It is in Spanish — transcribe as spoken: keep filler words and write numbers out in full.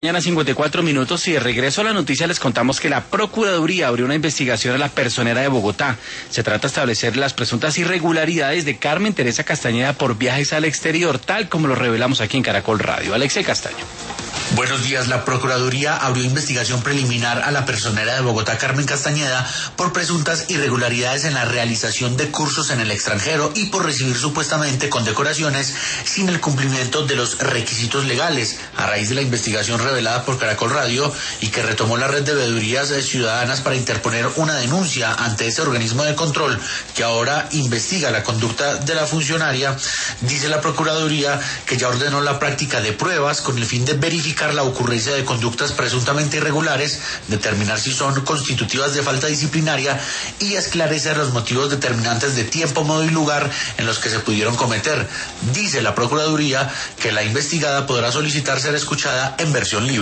Mañana cincuenta y cuatro minutos y de regreso a la noticia les contamos que la Procuraduría abrió una investigación a la Personera de Bogotá. Se trata de establecer las presuntas irregularidades de Carmen Teresa Castañeda por viajes al exterior, tal como lo revelamos aquí en Caracol Radio. Alexei Castaño. Buenos días. La Procuraduría abrió investigación preliminar a la Personera de Bogotá, Carmen Castañeda, por presuntas irregularidades en la realización de cursos en el extranjero y por recibir supuestamente condecoraciones sin el cumplimiento de los requisitos legales. A raíz de la investigación revelada por Caracol Radio y que retomó la red de veedurías ciudadanas para interponer una denuncia ante ese organismo de control que ahora investiga la conducta de la funcionaria, dice la Procuraduría que ya ordenó la práctica de pruebas con el fin de verificar la ocurrencia de conductas presuntamente irregulares, determinar si son constitutivas de falta disciplinaria y esclarecer los motivos determinantes de tiempo, modo y lugar en los que se pudieron cometer. Dice la Procuraduría que la investigada podrá solicitar ser escuchada en versión libre.